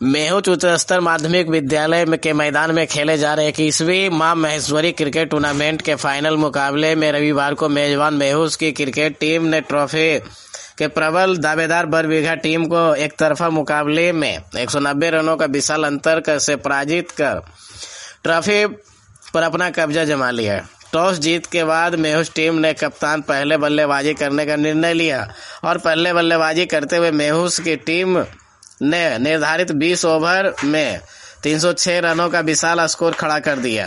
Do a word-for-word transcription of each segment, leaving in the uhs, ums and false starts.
मेहुच उच्च स्तर माध्यमिक विद्यालय में के मैदान में खेले जा रहे इक्कीसवीं मां महेश्वरी क्रिकेट टूर्नामेंट के फाइनल मुकाबले में रविवार को मेजबान मेहुच की क्रिकेट टीम ने ट्रॉफी के प्रबल दावेदार बरबीघा टीम को एक तरफा मुकाबले में एक सौ नब्बे रनों का विशाल अंतर कर से पराजित कर ट्रॉफी पर अपना कब्जा जमा लिया। टॉस जीत के बाद मेहुच टीम ने कप्तान पहले बल्लेबाजी करने का निर्णय लिया और पहले बल्लेबाजी करते हुए मेहुच की टीम ने निर्धारित बीस ओवर में तीन सौ छह रनों का विशाल स्कोर खड़ा कर दिया,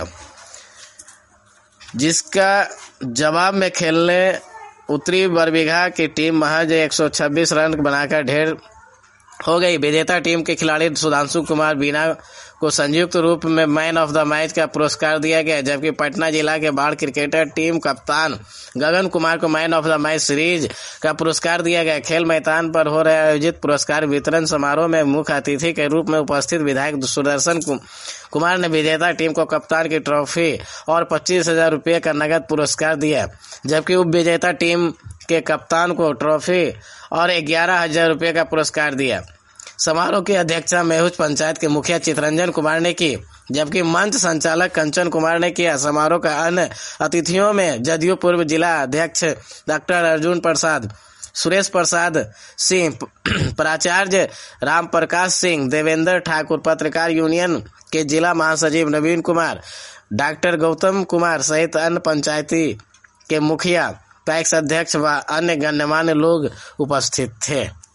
जिसका जवाब में खेलने उतरी बरबीघा की टीम महज एक सौ छब्बीस रन बनाकर ढेर हो गई। विजेता टीम के खिलाड़ी सुधांशु कुमार बीना को संयुक्त रूप में मैन ऑफ द मैच का पुरस्कार दिया गया, जबकि पटना जिला के बाढ़ क्रिकेटर टीम कप्तान गगन कुमार को man of the match series का पुरस्कार दिया गया। खेल मैदान पर हो रहे आयोजित पुरस्कार वितरण समारोह में मुख्य अतिथि के रूप में उपस्थित विधायक सुदर्शन कुमार ने विजेता टीम को कप्तान की ट्रॉफी और पच्चीस हजार रुपये का नगद पुरस्कार दिया, जबकि उप विजेता टीम के कप्तान को ट्रॉफी और ग्यारह हजार रुपये का पुरस्कार दिया। समारोह की अध्यक्षता मेहुच पंचायत के मुखिया चितरंजन कुमार ने की, जबकि मंच संचालक कंचन कुमार ने किया। समारोह का अन्य अतिथियों में जदयू पूर्व जिला अध्यक्ष डॉक्टर अर्जुन प्रसाद, सुरेश प्रसाद सिंह, प्राचार्य राम प्रकाश सिंह, देवेंद्र ठाकुर, पत्रकार यूनियन के जिला महासचिव नवीन कुमार, डॉक्टर गौतम कुमार सहित अन्य पंचायती के मुखिया, पैक्स अध्यक्ष व अन्य गणमान्य लोग उपस्थित थे।